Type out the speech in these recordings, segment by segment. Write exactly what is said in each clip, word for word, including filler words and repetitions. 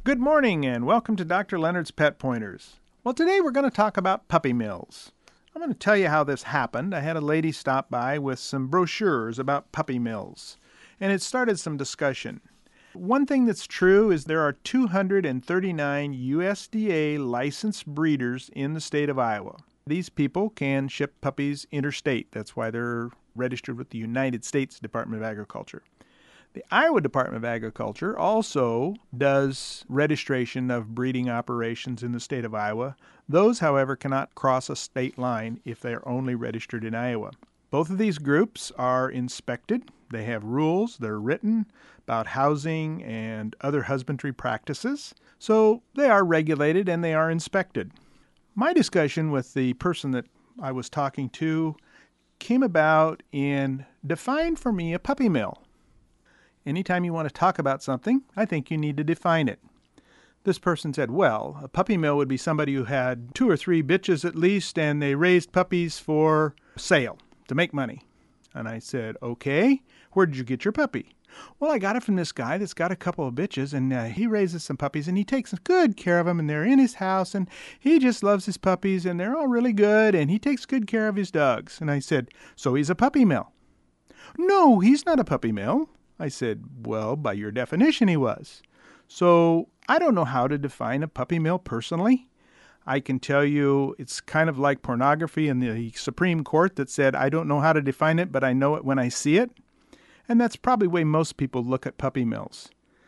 Good morning and welcome to Doctor Leonard's Pet Pointers. Well, today we're going to talk about puppy mills. I'm going to tell you how this happened. I had a lady stop by with some brochures about puppy mills, and it started some discussion. One thing that's true is there are two hundred thirty-nine U S D A licensed breeders in the state of Iowa. These people can ship puppies interstate. That's why they're registered with the United States Department of Agriculture. The Iowa Department of Agriculture also does registration of breeding operations in the state of Iowa. Those, however, cannot cross a state line if they are only registered in Iowa. Both of these groups are inspected. They have rules. They're written about housing and other husbandry practices. So they are regulated and they are inspected. My discussion with the person that I was talking to came about in define for me a puppy mill. Anytime you want to talk about something, I think you need to define it. This person said, well, a puppy mill would be somebody who had two or three bitches at least, and they raised puppies for sale, to make money. And I said, okay, where did you get your puppy? Well, I got it from this guy that's got a couple of bitches, and uh, he raises some puppies, and he takes good care of them, and they're in his house, and he just loves his puppies, and they're all really good, and he takes good care of his dogs. And I said, so he's a puppy mill. No, he's not a puppy mill. I said, well, by your definition, he was. So I don't know how to define a puppy mill personally. I can tell you it's kind of like pornography in the Supreme Court that said, I don't know how to define it, but I know it when I see it. And that's probably the way most people look at puppy mills.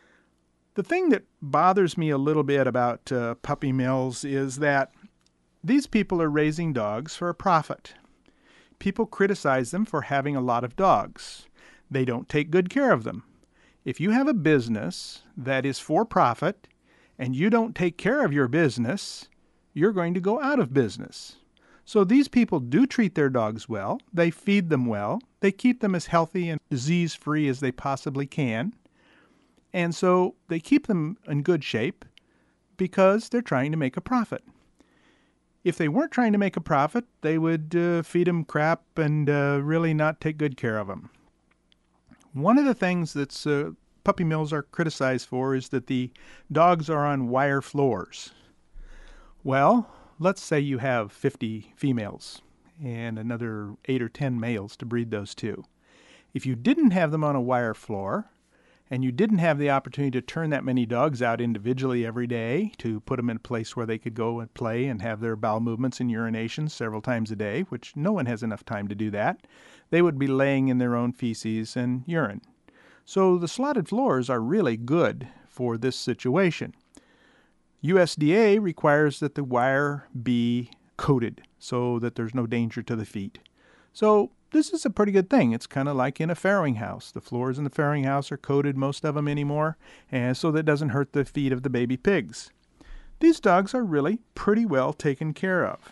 The thing that bothers me a little bit about uh, puppy mills is that these people are raising dogs for a profit. People criticize them for having a lot of dogs. They don't take good care of them. If you have a business that is for profit and you don't take care of your business, you're going to go out of business. So these people do treat their dogs well. They feed them well. They keep them as healthy and disease-free as they possibly can. And so they keep them in good shape because they're trying to make a profit. If they weren't trying to make a profit, they would uh, feed them crap and uh, really not take good care of them. One of the things that uh, puppy mills are criticized for is that the dogs are on wire floors. Well, let's say you have fifty females and another eight or ten males to breed those two. If you didn't have them on a wire floor and you didn't have the opportunity to turn that many dogs out individually every day to put them in a place where they could go and play and have their bowel movements and urination several times a day, which no one has enough time to do that, they would be laying in their own feces and urine. So the slotted floors are really good for this situation. U S D A requires that the wire be coated so that there's no danger to the feet. So this is a pretty good thing. It's kind of like in a farrowing house. The floors in the farrowing house are coated, most of them anymore, and so that doesn't hurt the feet of the baby pigs. These dogs are really pretty well taken care of.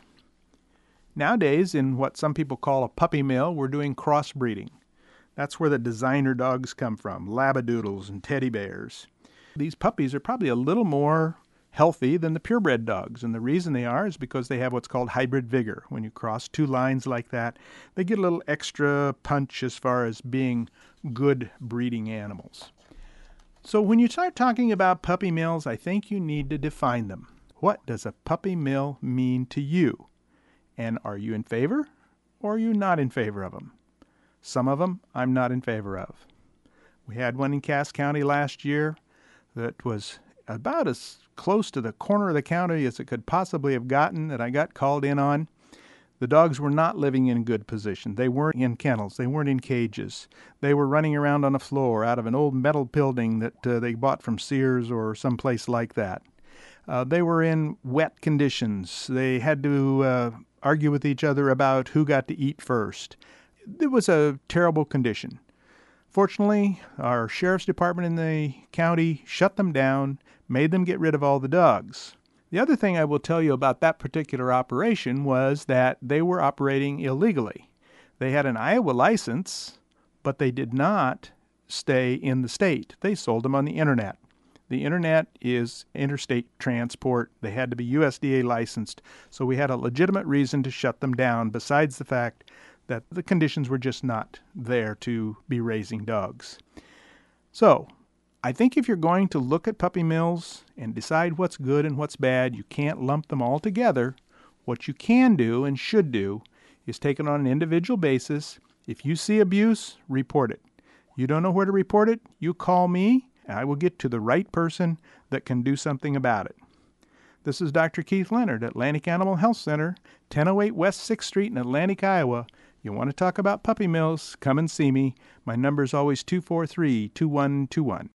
Nowadays, in what some people call a puppy mill, we're doing crossbreeding. That's where the designer dogs come from, labradoodles and teddy bears. These puppies are probably a little more healthy than the purebred dogs, and the reason they are is because they have what's called hybrid vigor. When you cross two lines like that, they get a little extra punch as far as being good breeding animals. So when you start talking about puppy mills, I think you need to define them. What does a puppy mill mean to you? And are you in favor or are you not in favor of them? Some of them I'm not in favor of. We had one in Cass County last year that was about as close to the corner of the county as it could possibly have gotten that I got called in on. The dogs were not living in good position. They weren't in kennels. They weren't in cages. They were running around on the floor out of an old metal building that uh, they bought from Sears or someplace like that. Uh, they were in wet conditions. They had to uh, argue with each other about who got to eat first. It was a terrible condition. Fortunately, our sheriff's department in the county shut them down, made them get rid of all the dogs. The other thing I will tell you about that particular operation was that they were operating illegally. They had an Iowa license, but they did not stay in the state. They sold them on the internet. The internet is interstate transport. They had to be U S D A licensed, so we had a legitimate reason to shut them down besides the fact that the conditions were just not there to be raising dogs. So, I think if you're going to look at puppy mills and decide what's good and what's bad, you can't lump them all together. What you can do and should do is take it on an individual basis. If you see abuse, report it. You don't know where to report it, you call me, and I will get to the right person that can do something about it. This is Doctor Keith Leonard, Atlantic Animal Health Center, ten oh eight West sixth Street in Atlantic, Iowa. You want to talk about puppy mills, come and see me. My number is always two four three, two one two one.